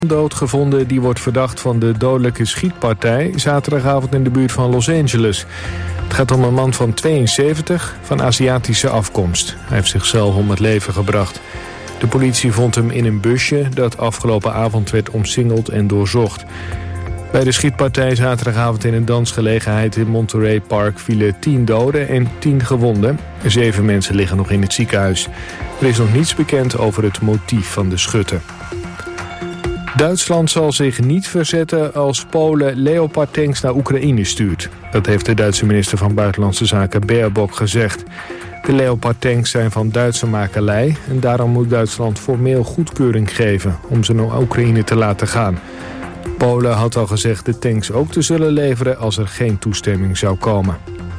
doodgevonden die wordt verdacht van de dodelijke schietpartij zaterdagavond in de buurt van Los Angeles. Het gaat om een man van 72 van Aziatische afkomst. Hij heeft zichzelf om het leven gebracht. De politie vond hem in een busje dat afgelopen avond werd omsingeld en doorzocht. Bij de schietpartij zaterdagavond in een dansgelegenheid in Monterey Park vielen 10 doden en 10 gewonden. 7 mensen liggen nog in het ziekenhuis. Er is nog niets bekend over het motief van de schutter. Duitsland zal zich niet verzetten als Polen Leopard-tanks naar Oekraïne stuurt. Dat heeft de Duitse minister van Buitenlandse Zaken Baerbock gezegd. De Leopard-tanks zijn van Duitse makelij en daarom moet Duitsland formeel goedkeuring geven om ze naar Oekraïne te laten gaan. Polen had al gezegd de tanks ook te zullen leveren als er geen toestemming zou komen.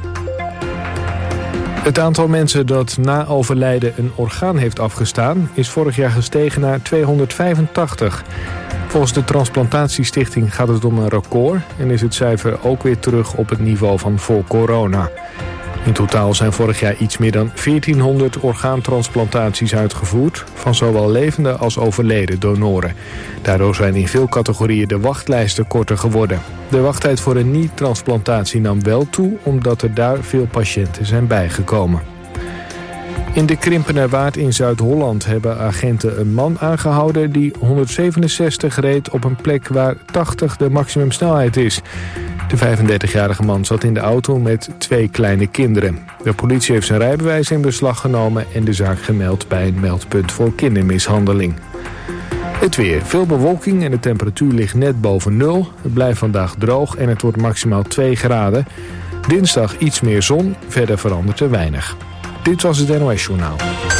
Het aantal mensen dat na overlijden een orgaan heeft afgestaan is vorig jaar gestegen naar 285. Volgens de Transplantatiestichting gaat het om een record en is het cijfer ook weer terug op het niveau van voor corona. In totaal zijn vorig jaar iets meer dan 1400 orgaantransplantaties uitgevoerd van zowel levende als overleden donoren. Daardoor zijn in veel categorieën de wachtlijsten korter geworden. De wachttijd voor een niet-transplantatie nam wel toe omdat er daar veel patiënten zijn bijgekomen. In de Krimpenerwaard in Zuid-Holland hebben agenten een man aangehouden die 167 reed op een plek waar 80 de maximumsnelheid is. De 35-jarige man zat in de auto met 2 kleine kinderen. De politie heeft zijn rijbewijs in beslag genomen en de zaak gemeld bij een meldpunt voor kindermishandeling. Het weer. Veel bewolking en de temperatuur ligt net boven 0. Het blijft vandaag droog en het wordt maximaal 2 graden. Dinsdag iets meer zon, verder verandert er weinig. Dit was het NOS Journaal.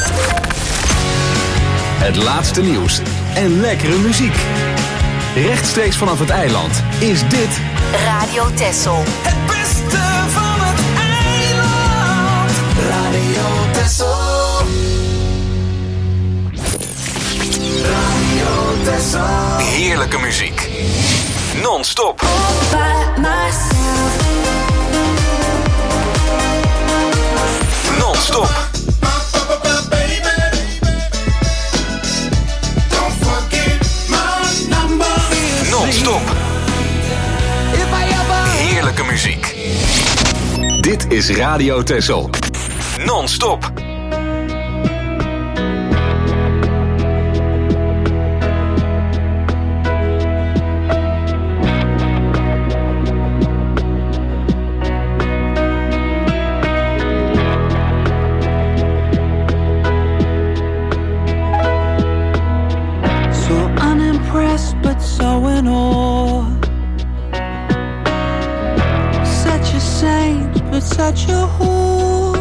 Het laatste nieuws en lekkere muziek. Rechtstreeks vanaf het eiland is dit Radio Texel. Het beste van het eiland. Radio Texel. Radio Texel. heerlijke muziek. Non-stop. Non-stop. Non-stop. Heerlijke muziek. Dit is Radio Texel. Non-stop. So in awe, such a saint, but such a whore.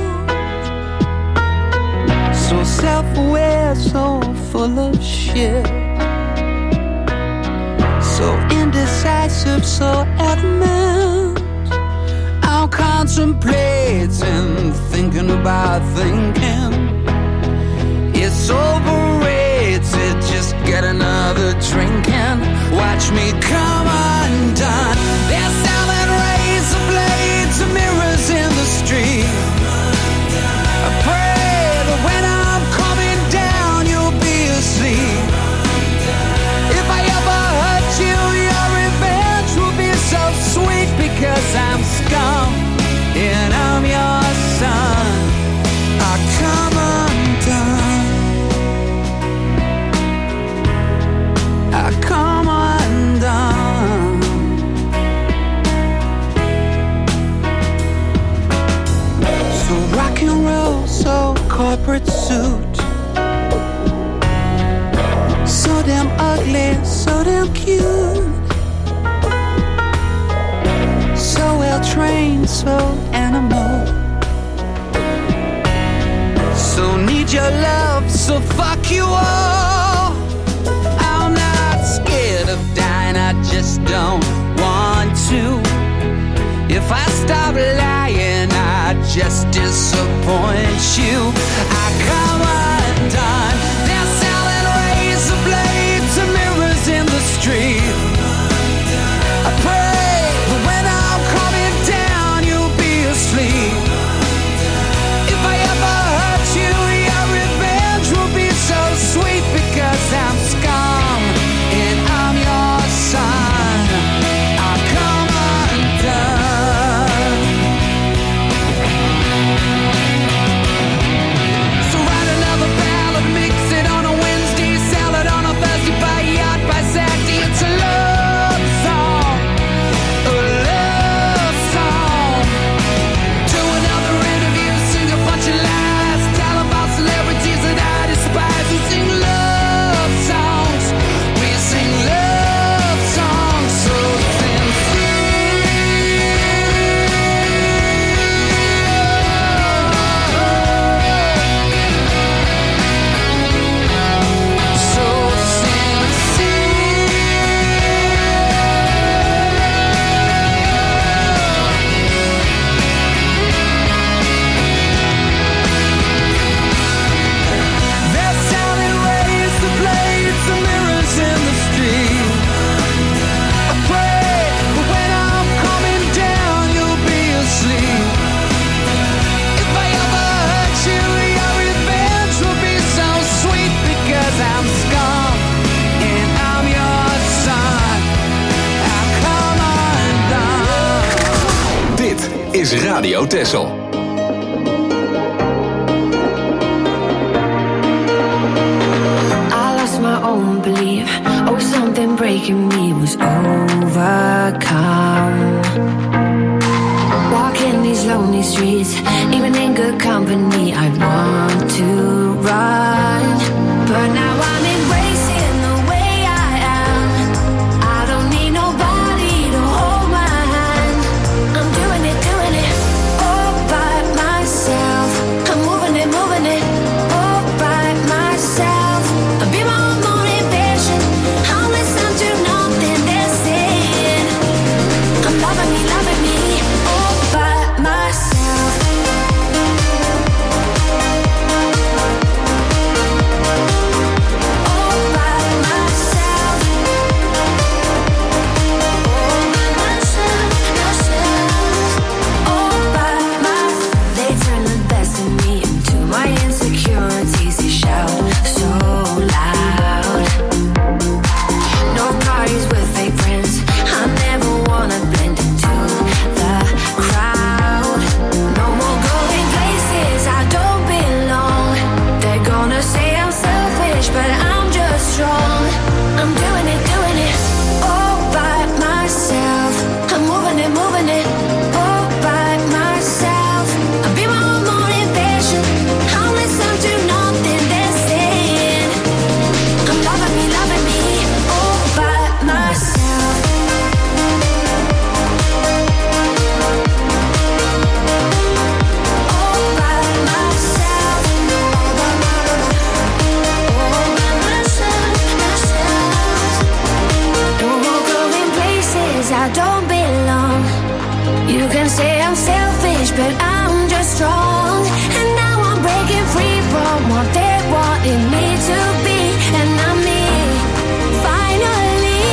So self-aware, so full of shit. So indecisive, so adamant. I'm contemplating, thinking about thinking. It's overrated, just get another drink and watch me come undone. They're selling razor blades and mirrors in the street. I pray that when I'm coming down you'll be asleep. If I ever hurt you, your revenge will be so sweet. Because I'm scum and I'm your son. I come undone. I come undone. So rock and roll, so corporate suit. So damn ugly, so damn cute. So well trained, so animal. So need your love, so fuck you all. I'm not scared of dying, I just don't want to. If I stop lying, I just disappoint you. I come undone. They're selling razor blades and mirrors in the street. I pray that when I'm coming down, you'll be asleep. If I ever hurt you, your revenge will be so sweet. Because I'm scum and I'm is Radio Texel. My own belief, oh, something breaking me was overcome. Walking these lonely streets, even in good company, I want to run, but now I'm embracing the way I am. I don't need nobody to hold my hand. I'm doing it all by myself. I'm moving it all by myself. I'll be my but I'm just strong, and now I'm breaking free from what they wanted me to be, and I'm me, finally.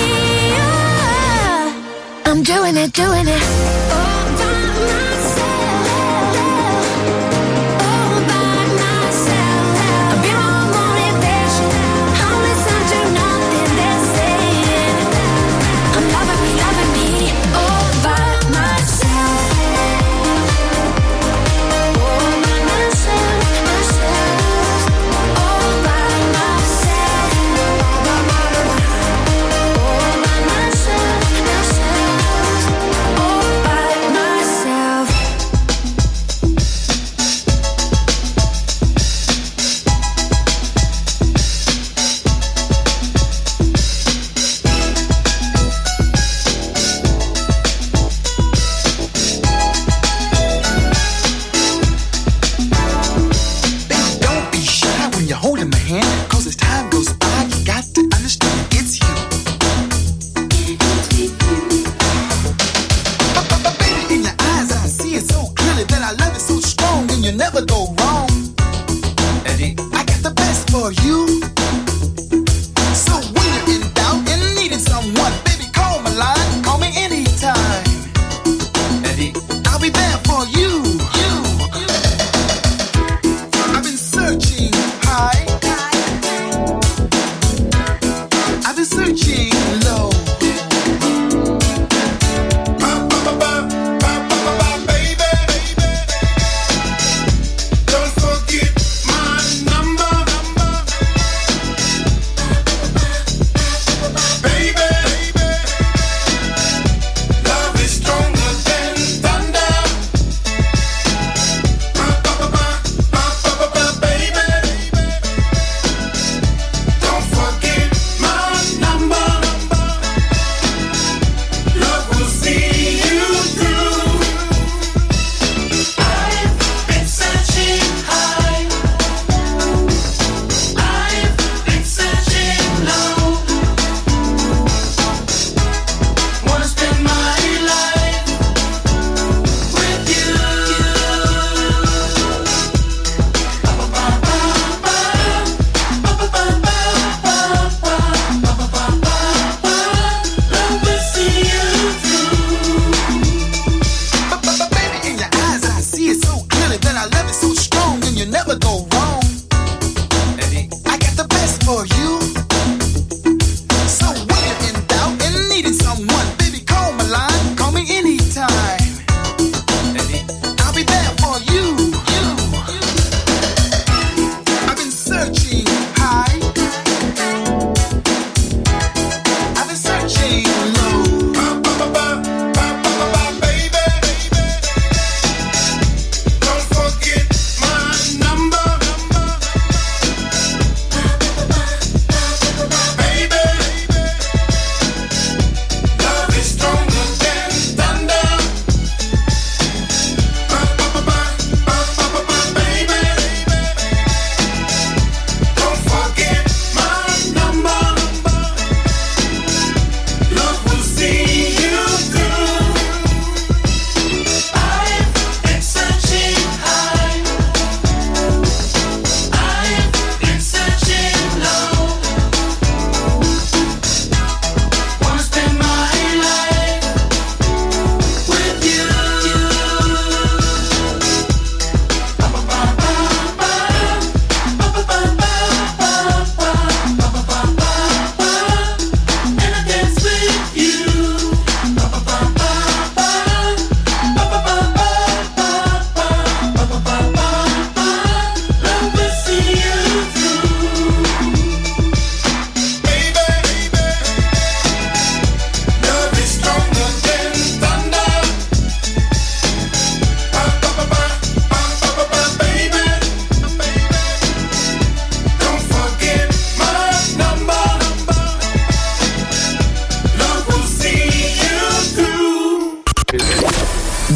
I'm doing it all by myself, all by myself. I'll be my motivation, I'll listen to nothing they're saying. I'm loving me all by myself. All by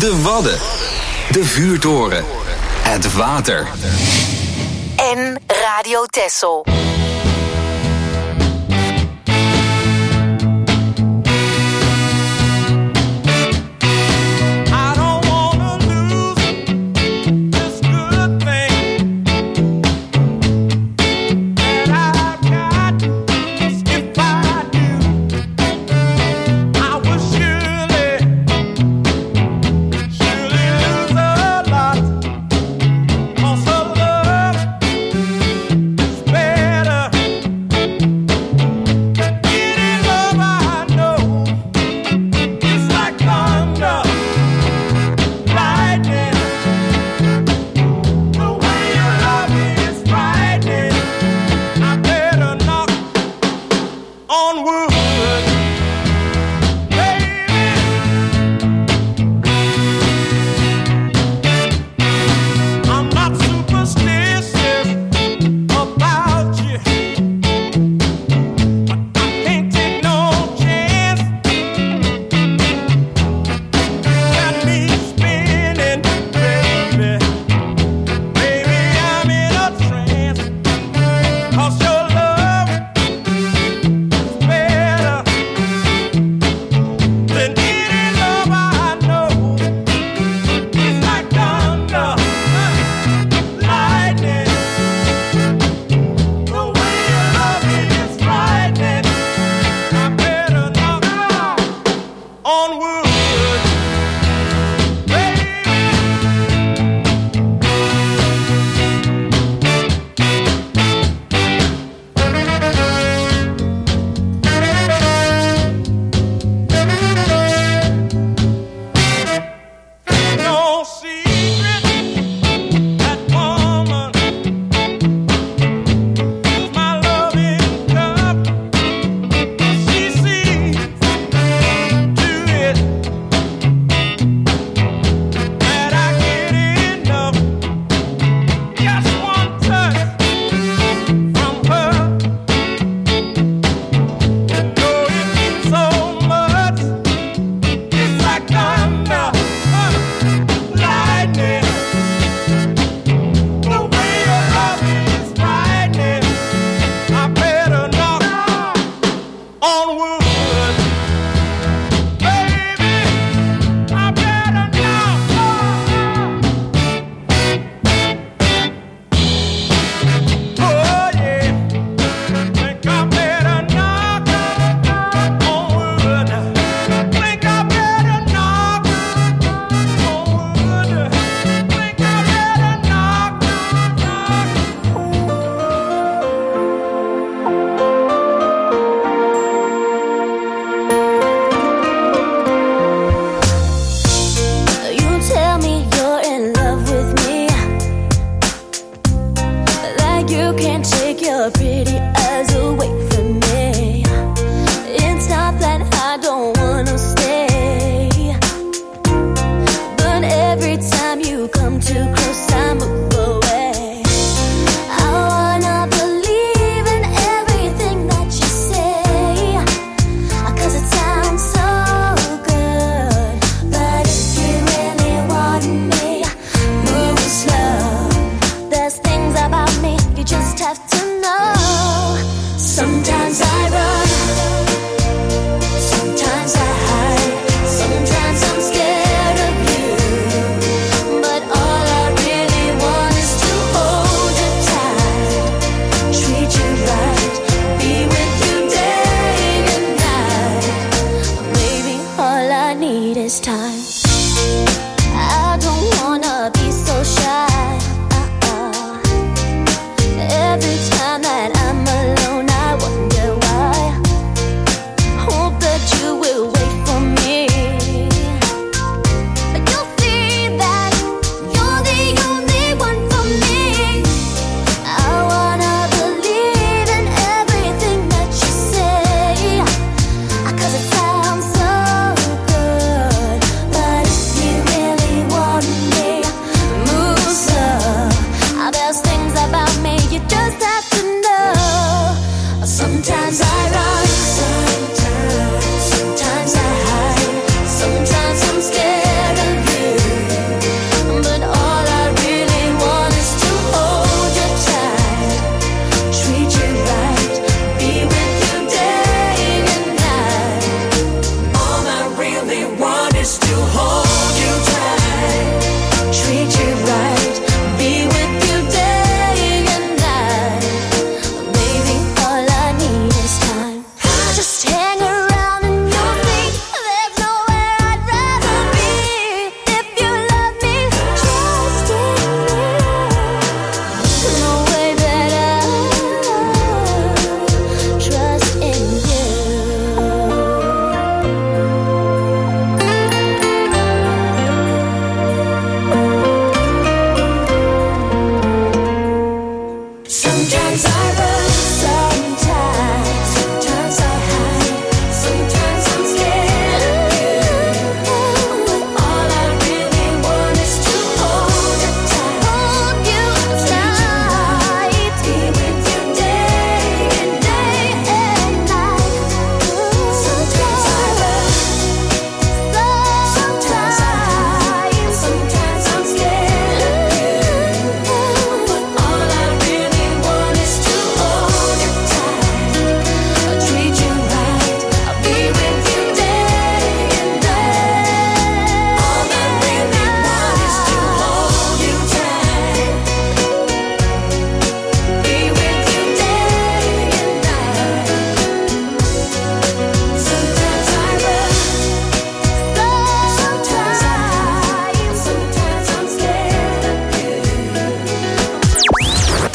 De Wadden. De Vuurtoren. Het water. En Radio Texel. Better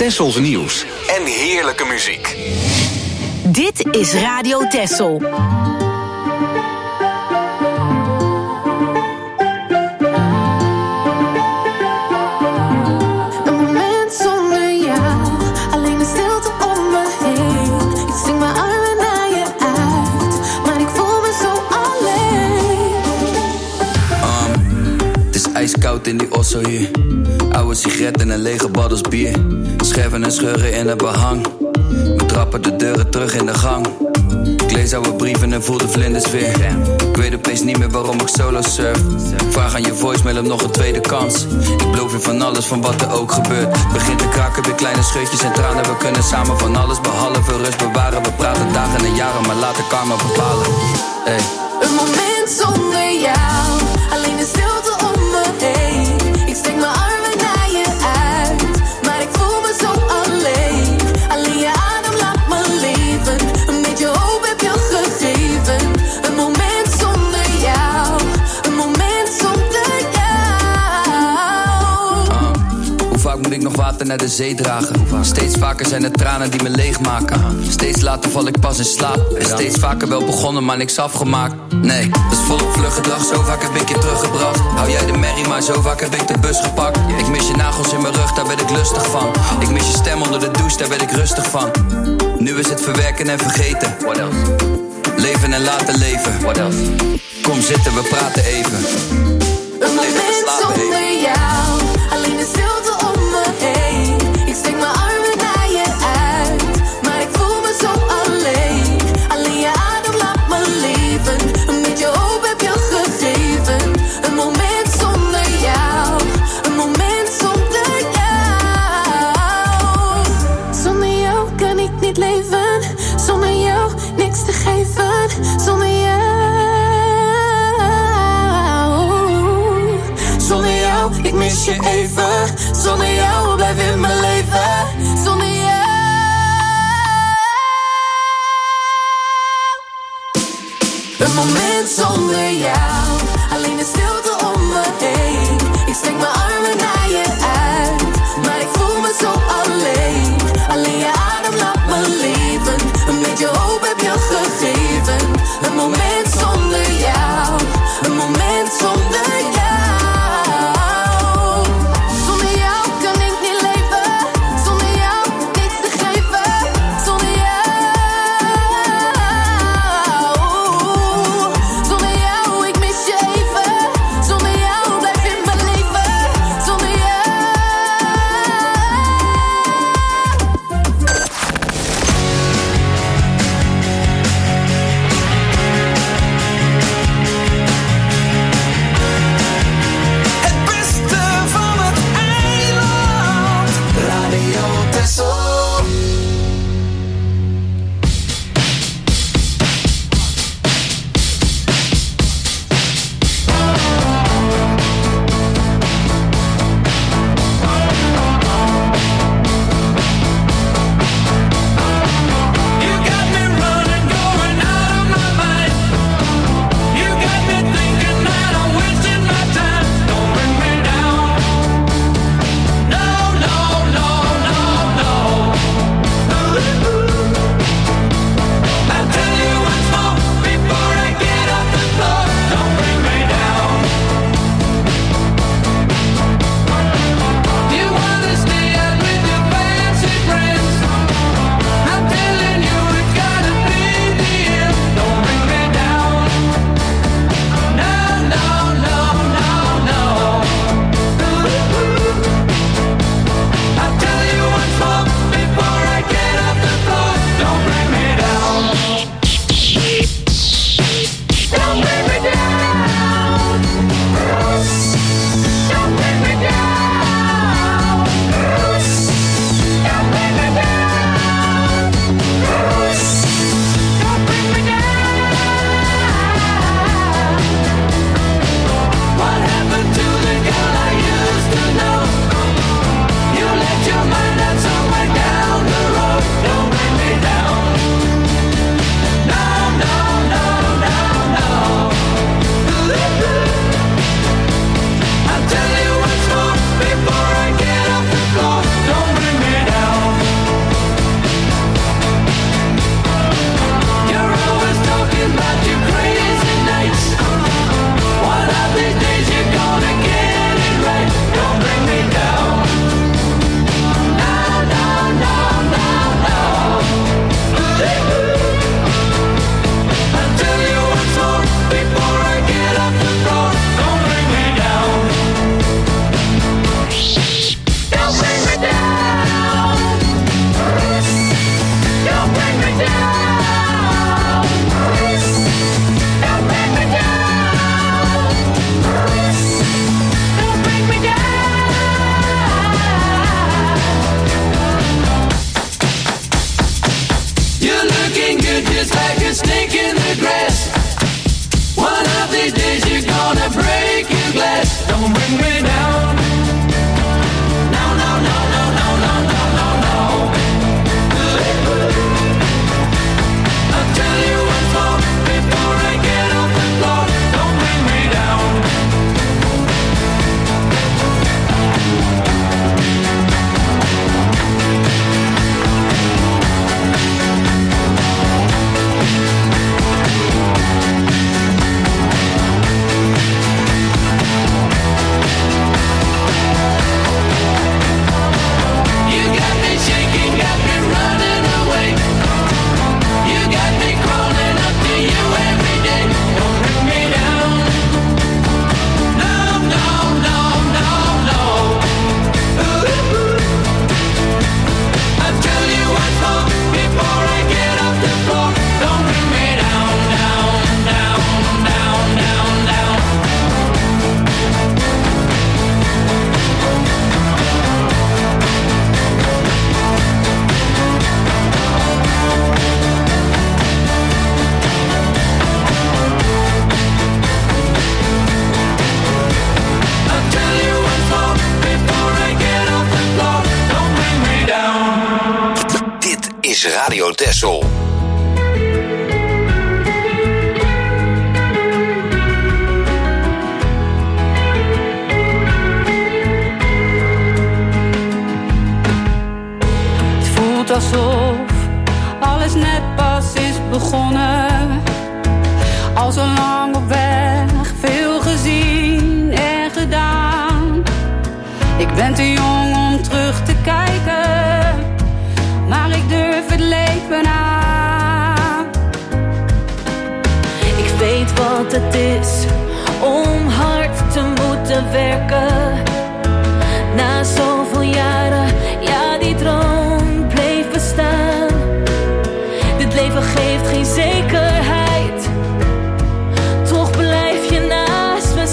Tessels nieuws en heerlijke muziek. Dit is Radio Tessel. Ijskoud in die osso hier. Oude sigaret en een lege baddels bier. Scherven en scheuren in het behang. We trappen de deuren terug in de gang. Ik lees oude brieven en voel de vlinders weer. Ik weet opeens niet meer waarom ik solo surf. Vraag aan je voicemail om nog een tweede kans. Ik beloof je van alles, van wat er ook gebeurt. Begint te kraken, weer kleine scheutjes en tranen. We kunnen samen van alles behalve rust bewaren. We praten dagen en jaren, maar laat de karma bepalen. Hey. Een moment zonder jou, alleen de stilte om me heen. Ik steek mijn armen naar je uit, maar ik voel me zo alleen. Alleen je adem laat me leven, een beetje hoop heb je gegeven. Een moment zonder jou, een moment zonder jou. Hoe vaak moet ik nog water naar de zee dragen? Steeds vaker zijn het tranen die me leegmaken. Steeds later val ik pas in slaap. En steeds vaker wel begonnen, maar niks afgemaakt. Nee, dat is volop vlug gedrag. Zo vaak heb ik je teruggebracht. Hou jij de merrie, maar zo vaak heb ik de bus gepakt. Ik mis je nagels in mijn rug, daar werd ik lustig van. Ik mis je stem onder de douche, daar werd ik rustig van. Nu is het verwerken en vergeten. What else? Leven en laten leven. What else? Kom zitten, we praten even. Een moment zonder jou, alleen de stilte om me heen. Ik steek mijn armen naar je uit, maar ik voel me zo alleen. Alleen je adem laat me leven, een beetje hoop heb je gegeven. Een moment zonder jou, een moment zonder jou. Zonder jou kan ik niet leven, zonder jou niks te geven. Zonder jou. Zonder jou, ik mis je even. Zonder jou blijf in mijn leven. Zonder jou. Een moment zonder jou, alleen de stilte om me heen. Ik steek mijn armen naar je uit, maar ik voel me zo alleen. Alleen je adem laat me leven, een beetje hoop heb je gegeven. Een moment zonder jou, een moment zonder jou. Zonder jou kan ik niet leven, zonder jou niks te geven. Zonder jou, zonder jou ik mis je even. Zonder jou blijf in mijn leven. Zonder jou. is Radio Texel. Het voelt alsof alles net pas is begonnen. Al zo lang op weg, veel gezien en gedaan. Ik ben te jong om terug te kijken, maar ik durf het leven aan. Ik weet wat het is om hard te moeten werken. Na zoveel jaren, ja, die droom bleef bestaan. Dit leven geeft geen zekerheid, toch blijf je naast me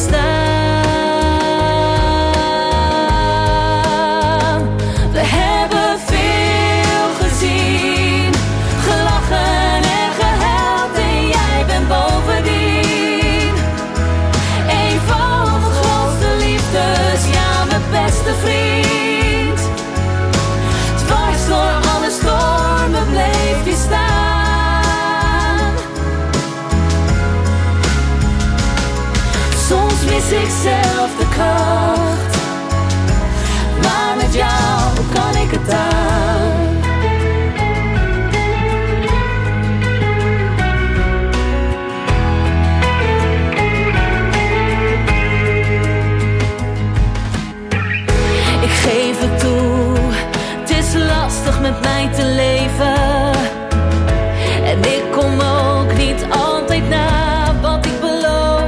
staan. We hebben veel gezien, gelachen en gehuild en jij bent bovendien een van mijn grootste liefdes, ja, mijn beste vriend. Dwars door alle stormen bleef je staan. Soms mis ik zelf de kracht, maar met jou kan ik het aan. Ik geef het toe, het is lastig met mij te leven. En ik kom ook niet altijd na wat ik beloof.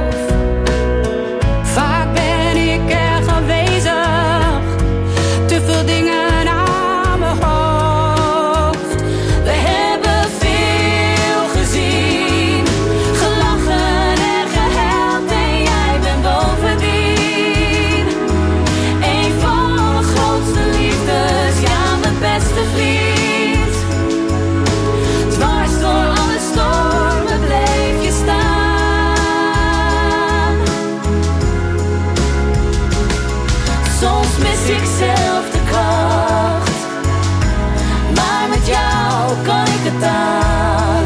Vaak ben ik erg aanwezig, te veel dingen aan mijn hoofd. We hebben veel gezien, gelachen en gehuild en jij bent bovendien een van mijn grootste liefdes, ja, mijn beste vriend. Dwars door alle stormen bleef je staan. Soms mis ik zelf de kracht, maar met jou kan ik het aan.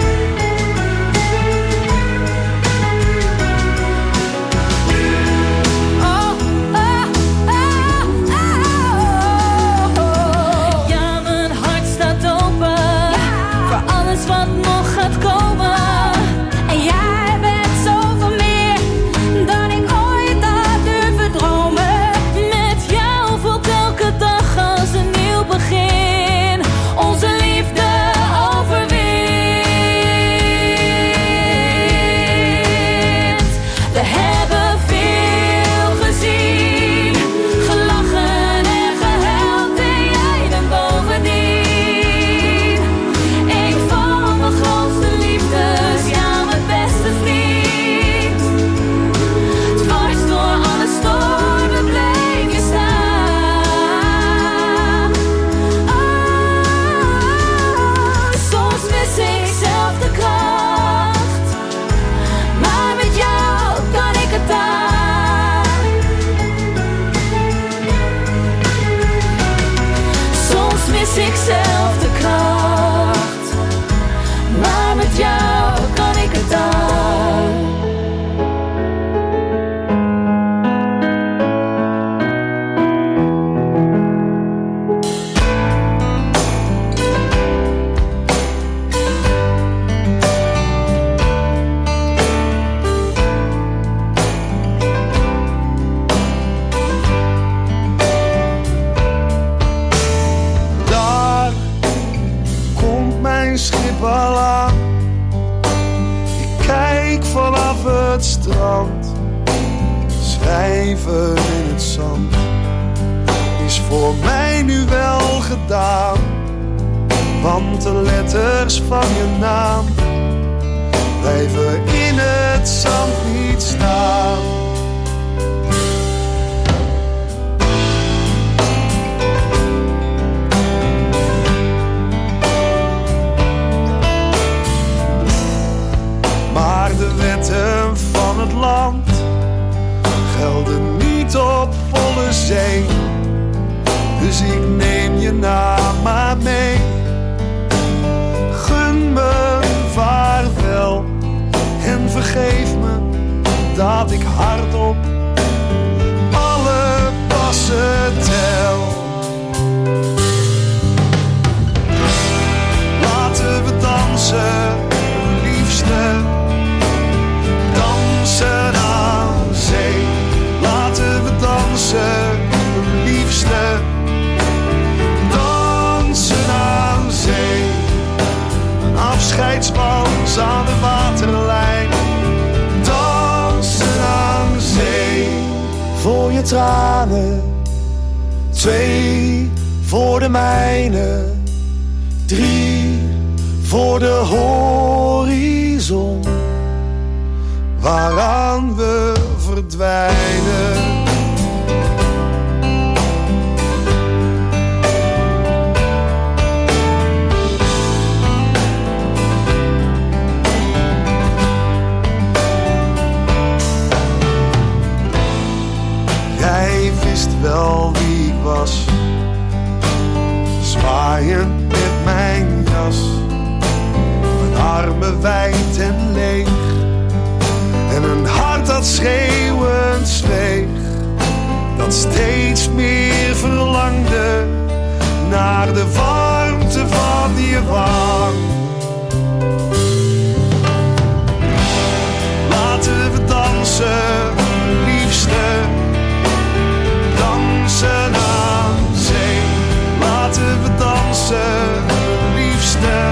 Oh, oh, oh, oh, oh. Ja, mijn hart staat open voor alles wat nog gaat komen. En jij bent zoveel meer dan ik ooit had durven dromen. Met jou voelt elke dag als een nieuw begin. Onze liefde overwint. We hebben veel gezien, gelachen en gehuild en jij bent bovendien een van mijn grootste liefdes, ja, mijn beste vriend. Dwars door alle stormen bleef je staan. Soms mis ik zelf de kracht, maar met jou kan ik het aan. Soms mis ik zelf de kracht, maar met jou kan ik het aan. Daar komt mijn schip al aan. Ik kijk vanaf het strand. Schrijven in het zand is voor mij nu wel gedaan. Want de letters van je naam blijven in het zand niet staan. Maar de wetten van het land gelden niet op volle zee. Dus ik neem je naam maar mee dat ik hardop alle passen tel. Laten we dansen, liefste, dansen aan zee. Laten we dansen, liefste, dansen aan zee. Een afscheidswals aan de waterlijn, dansen aan zee. Voor je tranen, 2 voor de mijne, 3 voor de horizon, waaraan we verdwijnen. Jij wist wel wie ik was, zwaaiend met mijn jas, mijn armen wijd en leeg, en een hart dat schreeuwend zweeg, dat steeds meer verlangde naar de warmte van je wang. Laten we dansen, liefste, dansen aan zee. Laten we dansen, liefste,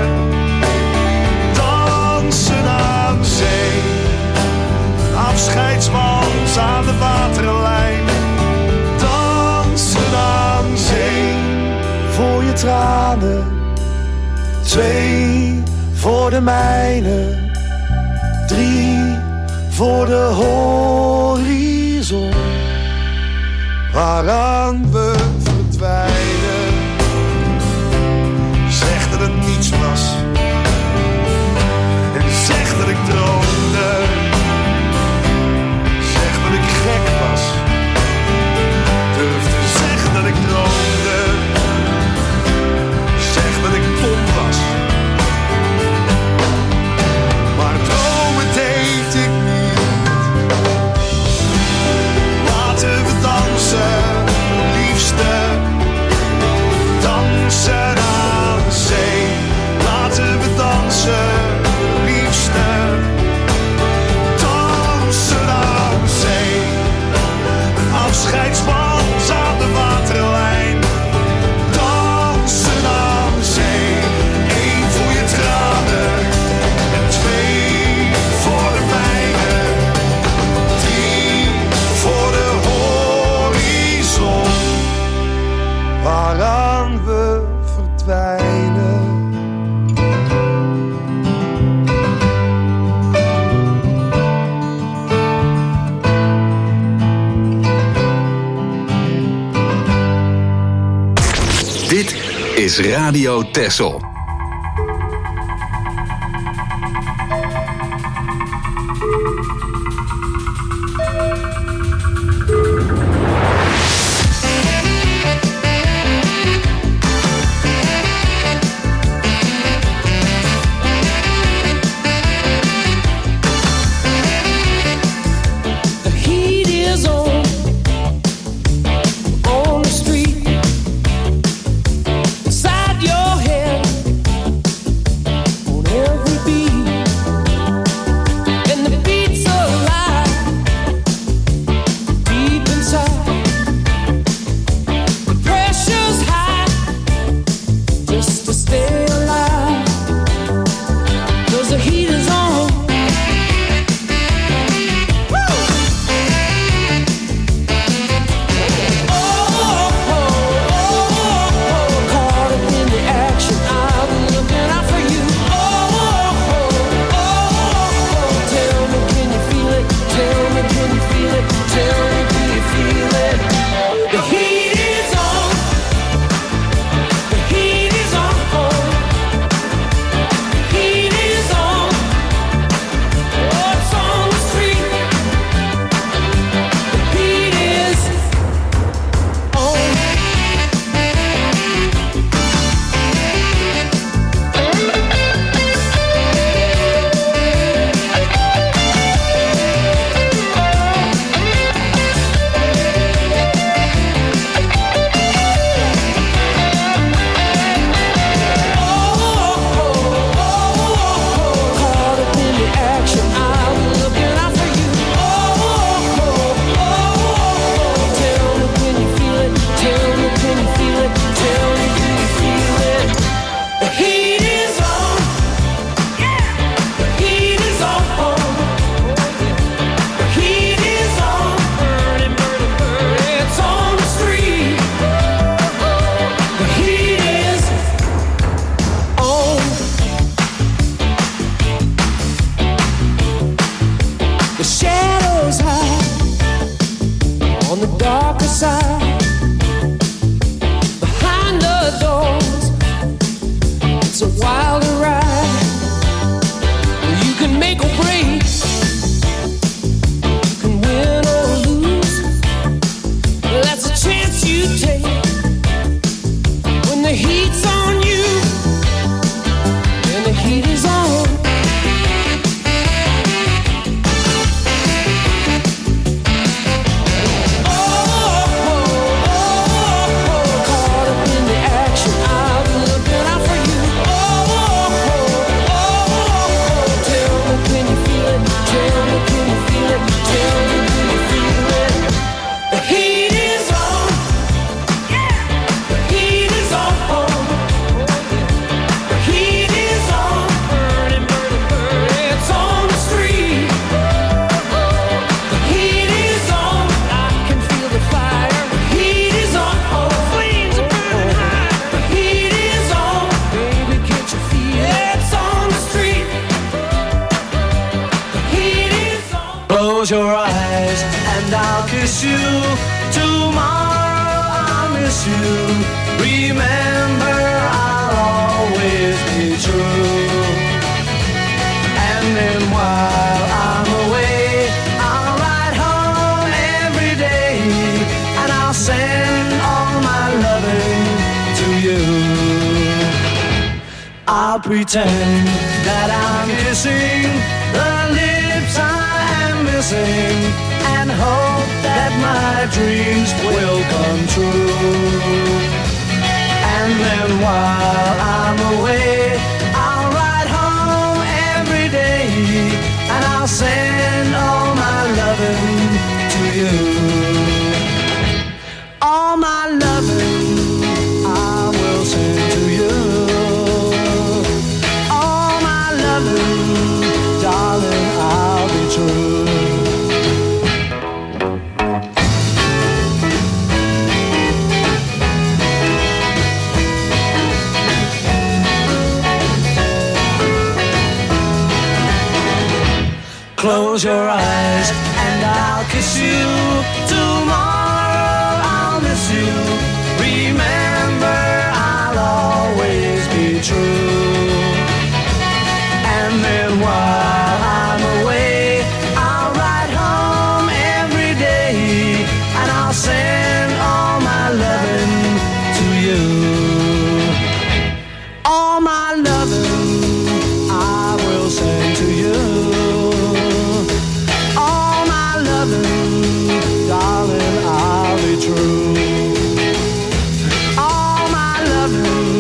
dansen aan zee. Een afscheidswals aan de waterlijn, dansen aan zee. Voor je tranen, 2 voor de mijne, 3 voor de horizon, waaraan we verdwijnen. Zeg dat het niets was en zeg dat ik droomde. Zeg dat ik gek was, durf te zeggen dat ik droomde. Zeg dat ik dom was, maar dromen deed ik niet. Laten we dansen, liefste, dansen aan zee. Laten we dansen, liefste, dansen aan zee. Een afscheidswals aan de waterlijn, dansen aan zee. 1 voor je tranen en 2 voor de mijne, 3 voor de horizon, waaraan we verdwijnen. Dit is Radio Texel. The heat is on the street. Inside your head The shadows hide on the darker side. Behind the doors, it's a wilder ride. You can make or break, you can win or lose. That's a chance you take when the heat's on you and the heat is on. Close your eyes and I'll kiss you. Tomorrow I'll miss you. Remember, I'll always be true. And then while I'm away, I'll ride home every day, and I'll send all my loving to you. I'll pretend that I'm kissing the lips I'm missing, and hope that my dreams will come true. And then while I'm away, I'll ride home every day, and I'll send all my loving to you. All my loving I will send to you. All my loving, darling, I'll be true. Close your eyes and I'll kiss you. Tomorrow I'll miss you. Remember, I'll always be true. And then while I'm away, I'll ride home every day, and I'll send all my loving to you. All my loving I will send to you. Darling, I'll be true. All my loving,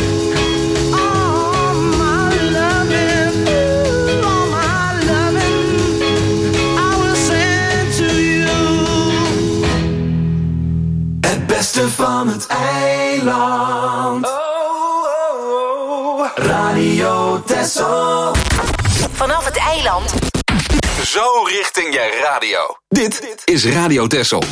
all my loving, ooh, all my loving, I will send to you. Het beste van het eiland. Radio Texel. Vanaf het eiland. Zo richting je radio. Dit is Radio Texel.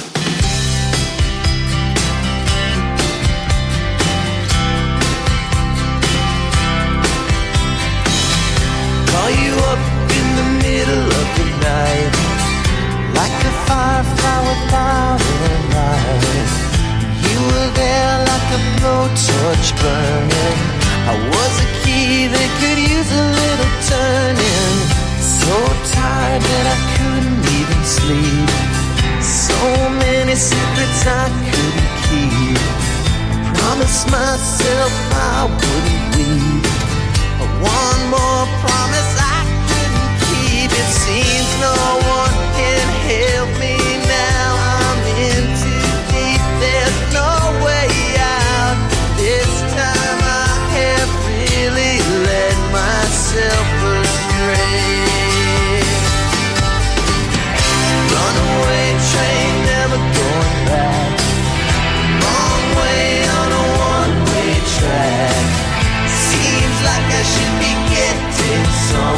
Call you up in the middle of the night, like a firefly without a light. You were there like a blowtorch burning. I was a key that could use a little turning. So tired that I couldn't even sleep. So many secrets I couldn't keep. Promised myself I wouldn't weep. One more promise I couldn't keep. It seems no one can help me now. I'm in too deep, there's no way out. This time I have really led myself astray. Runaway train, never going back. Wrong way on a one-way track. Seems like I should be getting somewhere.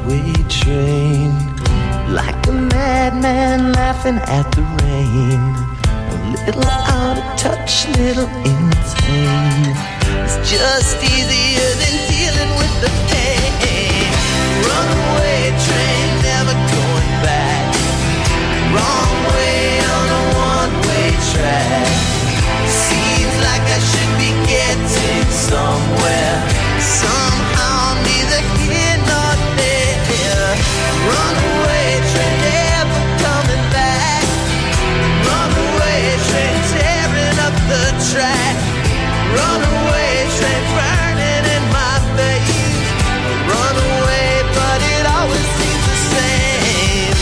one-way train. Like a madman laughing at the rain. A little out of touch, little insane. It's just easier than dealing with the pain. Runaway train, never going back. Wrong way on a one-way track. Seems like I should be getting somewhere. Somehow neither here nor there. Runaway train, never coming back. Runaway train, tearing up the track. Runaway train, burning in my face. Runaway, but it always seems the same.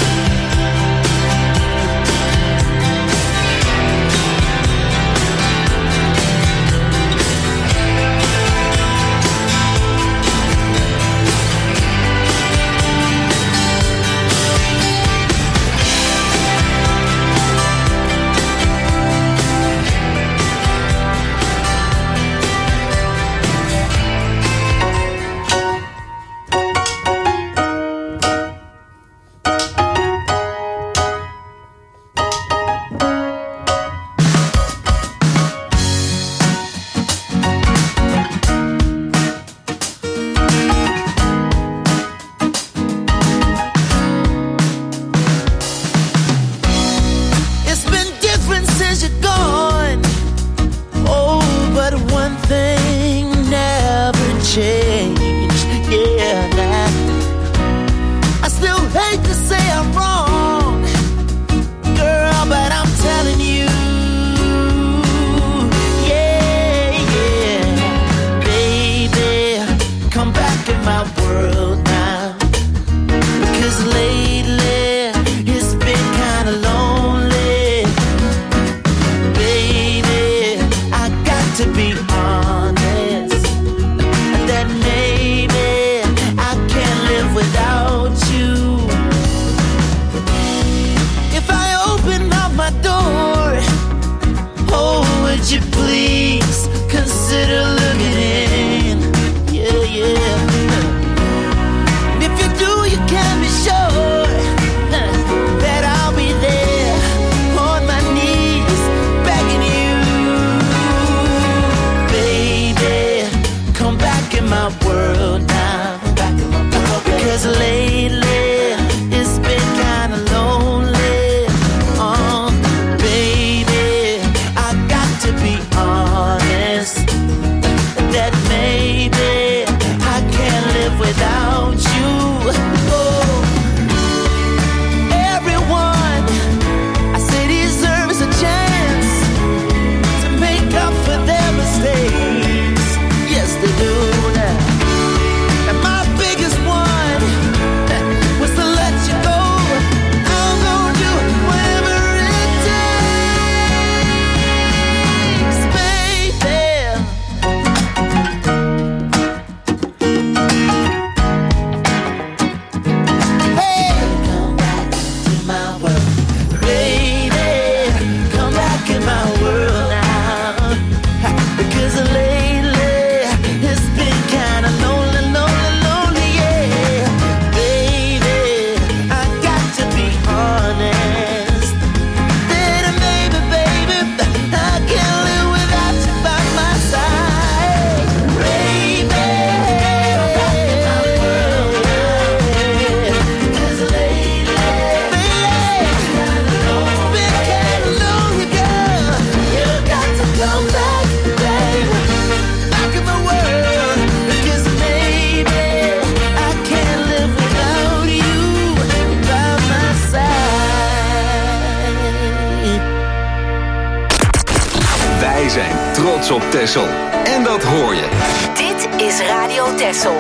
Op Texel. En dat hoor je. Dit is Radio Texel.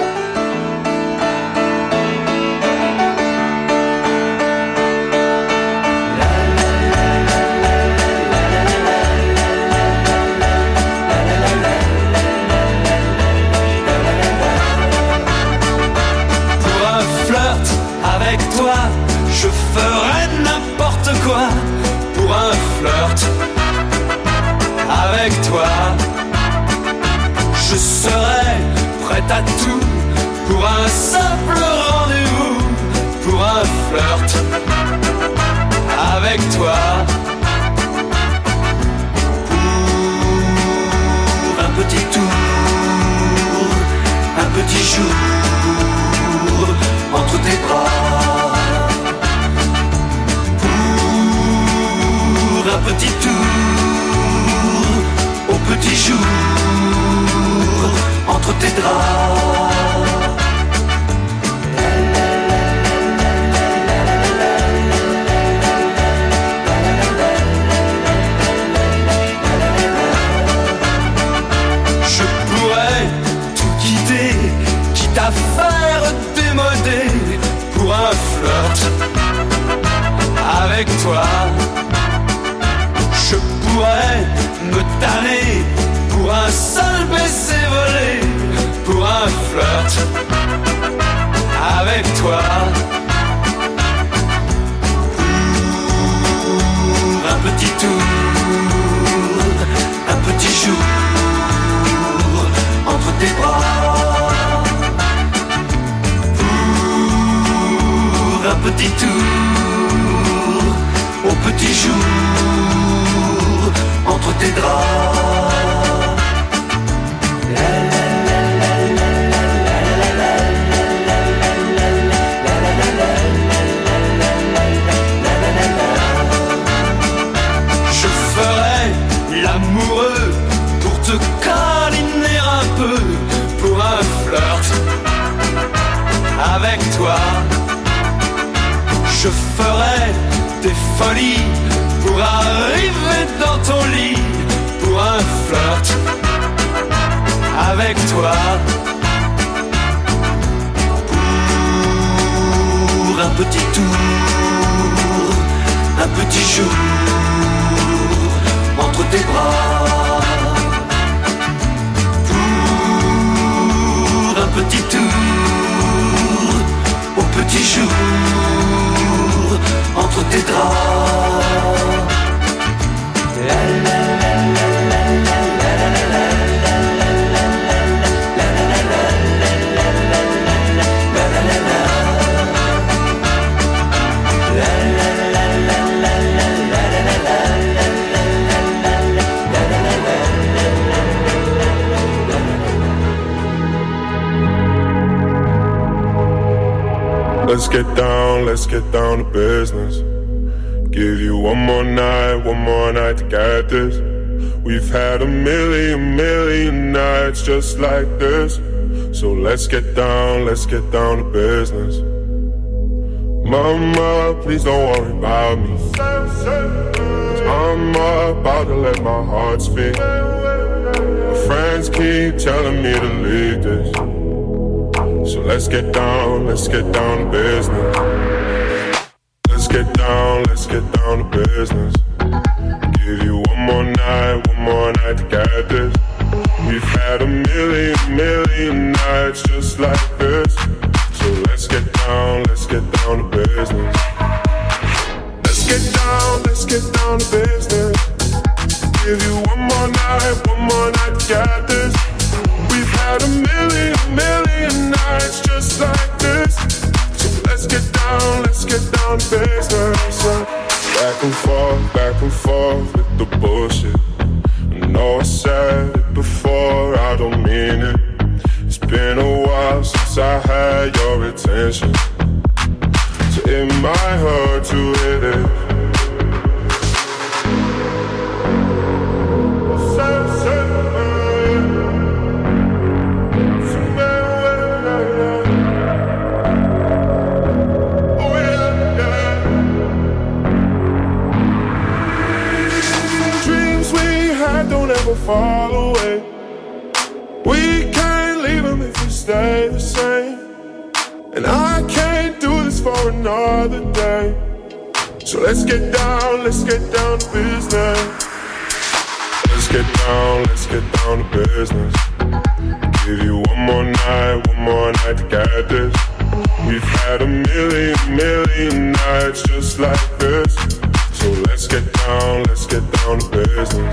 Pour un flirt avec toi, je ferai n'importe quoi. Pour un flirt avec toi, je serai prête à tout pour un simple rendez-vous. flirt avec toi. Pour un petit tour, un petit jour entre tes bras. Pour un petit tour, au petit jour entre tes draps. À faire démoder pour un flirt avec toi. Je pourrais me tanner pour un seul baiser volé, pour un flirt avec toi. Pour un petit tour, un petit jour entre tes bras. Un petit tour, au petit jour, entre tes draps. Je ferai l'amoureux pour te câliner un peu, pour un flirt avec toi. Je ferai des folies pour arriver dans ton lit, pour un flirt avec toi. Pour un petit tour, un petit jour entre tes bras. Pour un petit tour, au petit jour entre tes draps. Let's get down to business. Give you one more night to get this. We've had a million nights just like this. So let's get down to business. Mama, please don't worry about me. 'Cause I'm about to let my heart speak. My friends keep telling me to leave this. So let's get down to business. Let's get down to business. Give you one more night to get this. We've had a million nights just like this. So let's get down to business. Let's get down to business. Give you one more night to get this. We've had a million nights just like this. So let's get down to business. Back and forth with the bullshit. I know I said it before, I don't mean it. It's been a while since I had your attention, so it might hurt to hit it. Fall away. We can't leave them if we stay the same. And I can't do this for another day. So let's get down to business. Let's get down to business. Give you one more night to get this. We've had a million nights just like this. So let's get down to business.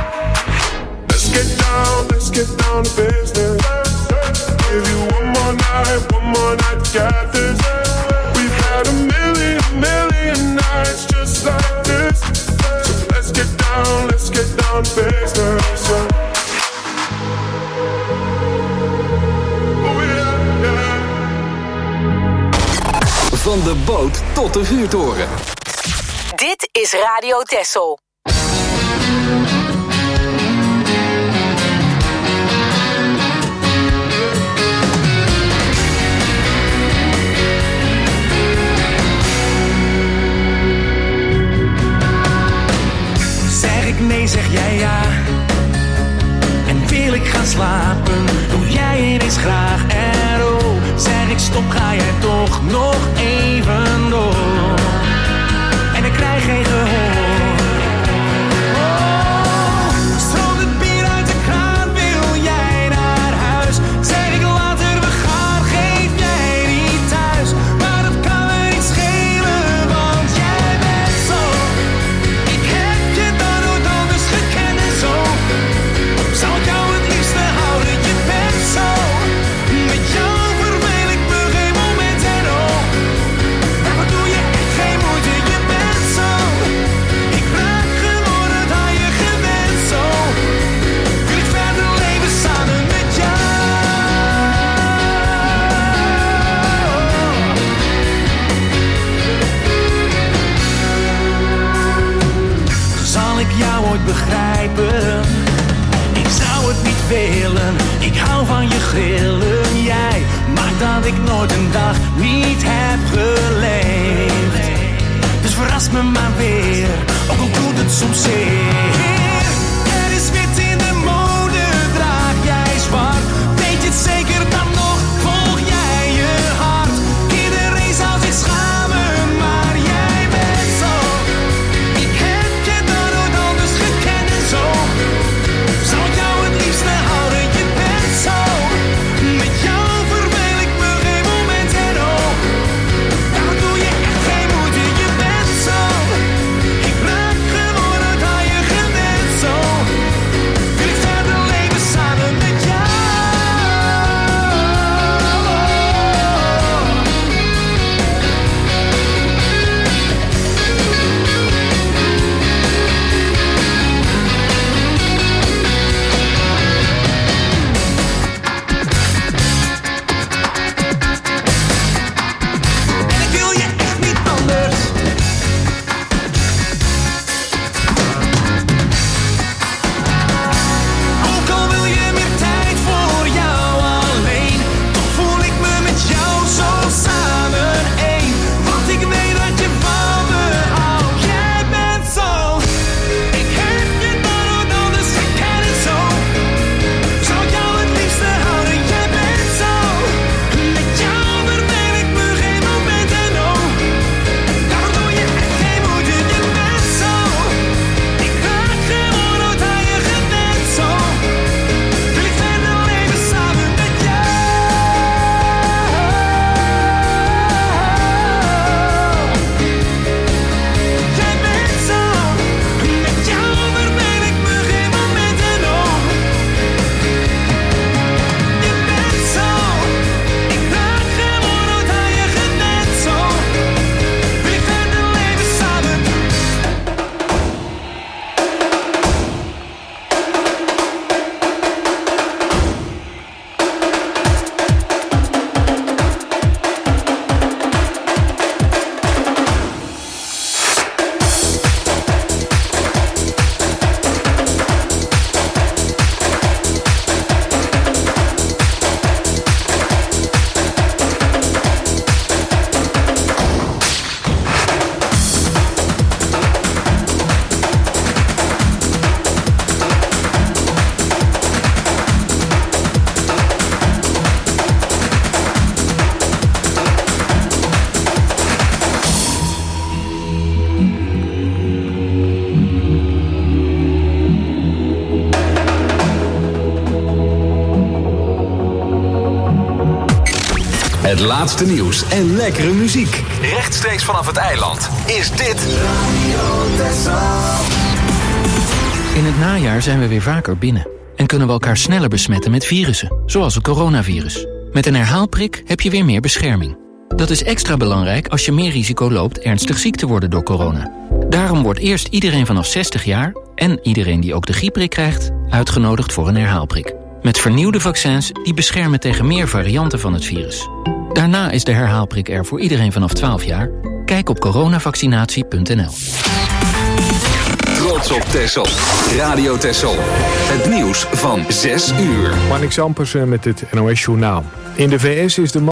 Let's get down to business. Give you one more night to get this. We've had a million business. Van de boot tot de vuurtoren. Dit is Radio Texel. Zeg ik nee, zeg jij ja. En wil ik gaan slapen, doe jij ineens graag erop. Zeg ik stop, ga jij toch nog even door. En ik krijg geen gehoor. Oh, stroomt het bier uit de kraan, wil jij naar huis? Zeg ik later, we gaan, geef jij niet thuis. Maar dat kan me niet schelen, want jij bent zo. Ik heb je dan nooit anders gekend en zo. Zou ik jou het liefste houden, je bent zo. Met jou verveel ik me geen moment en oh. Daarvoor doe je echt geen moeite, je bent zo. Ik raak geworden aan je gewend zo. Wil ik verder leven samen met jou. Zal ik jou ooit begrijpen? Ik zou het niet willen, ik hou van je grillen. Jij maakt dat ik nooit een dag niet heb geleefd. Dus verras me maar weer, ook al doet het soms zeer. Er is wit in de mode, draag jij zwart. Weet je het zeker dan nog, volg jij je hart. Iedereen zou zich schamen, maar jij bent zo. Ik heb je dan nooit anders gekend en zo. Zou ik jou het liefste houden, je bent zo. Met jou verveel ik me geen moment en oh. Daarom doe je echt geen moeite, je bent zo. Ik raak geworden aan je gewend zo. Wil ik verder leven samen met jou. En ik wil je echt niet anders. Ook al wil je meer tijd voor jou alleen, toch voel ik me met jou zo samen één. Want ik weet dat je van me houdt. Jij bent zo. Ik heb je dan nooit anders gekend en zo. Zou ik jou het liefste houden, jij bent zo. Met jou verveel ik me geen moment en oh. Daarom doe je echt geen moeite, je bent zo. Ik raak gewoon nooit aan je gewend zo. Wil ik verder leven samen met jou. Jij bent zo. Met jou verveel ik me geen moment en oh. Je bent zo. Ik raak gewoon nooit aan je gewend zo. Wil ik verder leven samen. Het laatste nieuws en lekkere muziek. Rechtstreeks vanaf het eiland is dit In het najaar zijn we weer vaker binnen. En kunnen we elkaar sneller besmetten met virussen, zoals het coronavirus. Met een herhaalprik heb je weer meer bescherming. Dat is extra belangrijk als je meer risico loopt ernstig ziek te worden door corona. Daarom wordt eerst iedereen vanaf 60 jaar... en iedereen die ook de griepprik krijgt... uitgenodigd voor een herhaalprik. Met vernieuwde vaccins die beschermen tegen meer varianten van het virus. Daarna is de herhaalprik er voor iedereen vanaf 12 jaar. Kijk op coronavaccinatie.nl. Trots op Texel. Radio Texel. Het nieuws van 6 uur. Marnix Ampersen met het NOS Journaal. In de VS is de